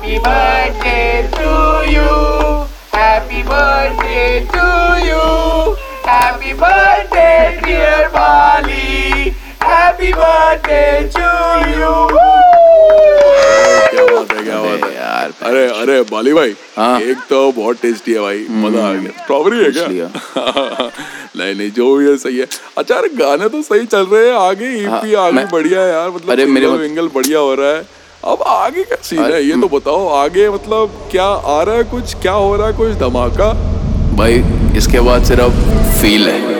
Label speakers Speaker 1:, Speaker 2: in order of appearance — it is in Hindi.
Speaker 1: Happy birthday to you. Happy birthday to you. Happy birthday dear Bali. Happy birthday to you.
Speaker 2: क्या बात है यार। अरे बाली भाई, केक तो बहुत टेस्टी है भाई, मजा आ गया। स्ट्रॉबेरी है क्या? नहीं जो भी है सही है। अच्छा यार, गाने तो सही चल रहे हैं, आगे ईपी आगे बढ़िया है यार, मतलब सिंगल बढ़िया हो रहा है। अब आगे क्या सीन है ये तो बताओ, आगे मतलब क्या आ रहा है, कुछ क्या हो रहा है, कुछ धमाका?
Speaker 3: भाई इसके बाद सिर्फ फील है।